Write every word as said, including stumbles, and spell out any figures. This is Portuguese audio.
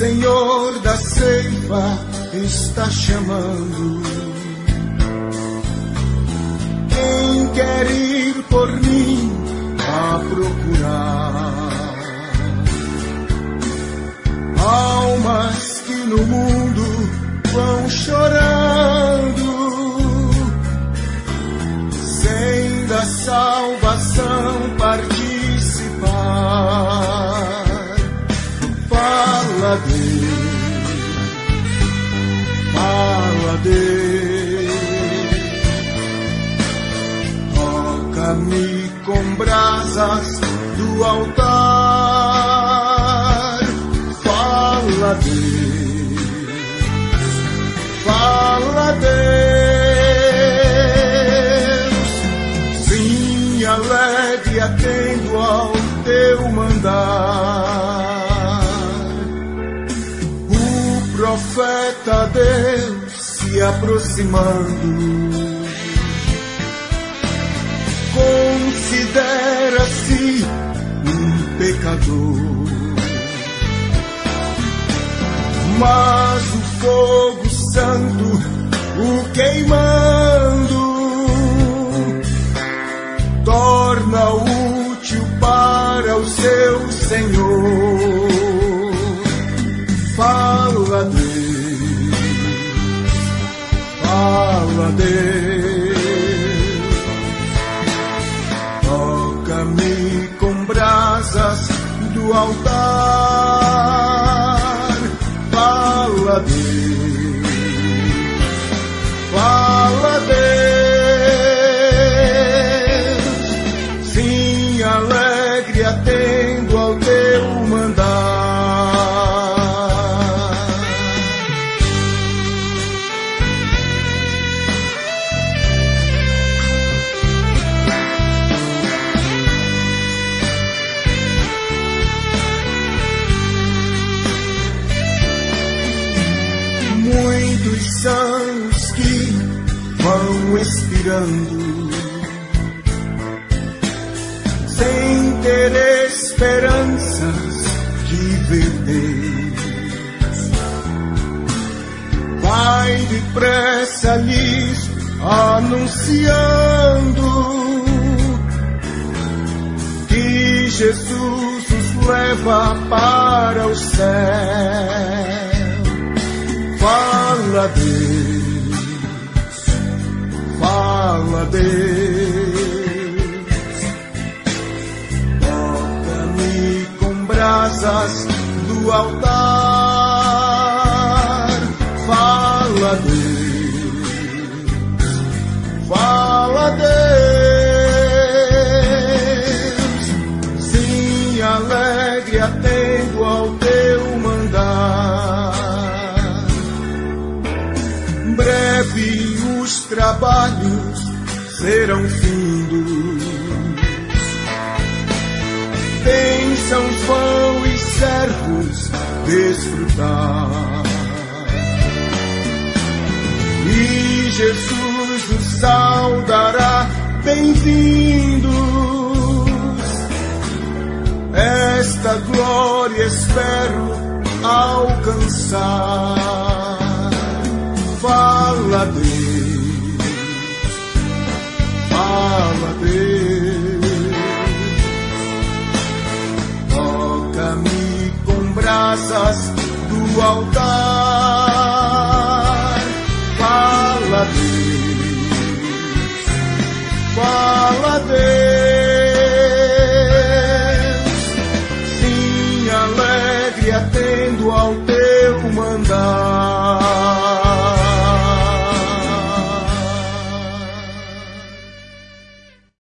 Senhor da ceifa está chamando. Quem quer ir por mim a procurar? Almas que no mundo vão chorando, sem da salvação participar. Fala, Deus, fala, Deus, toca-me com brasas do altar. Fala, Deus, fala, Deus, sim, alegre atendo ao teu mandar. Profeta Deus se aproximando, considera-se um pecador, mas o fogo santo o queimando torna útil para o seu Senhor. Fala, Deus, fala, Deus, toca-me com brasas do altar. Fala, Deus, fala, Deus, sim, alegre atendo ao teu mandar. Muitos são os que vão expirando, sem ter esperanças de ver Deus. Vai depressa lhes anunciando que Jesus os leva para o céu. Fala, Deus, fala, Deus, toca-me com brasas do altar. Fala, Deus, fala, Deus, sim, alegre atendo ao teu mandar. Breve os trabalhos serão findos, bênçãos vão e servos desfrutar, e Jesus os saudará, bem-vindos. Esta glória espero alcançar. Fala, Deus, fala, Deus, toca-me com brasas do altar. Fala, Deus, fala, Deus, sim, alegre atendo ao teu mandar.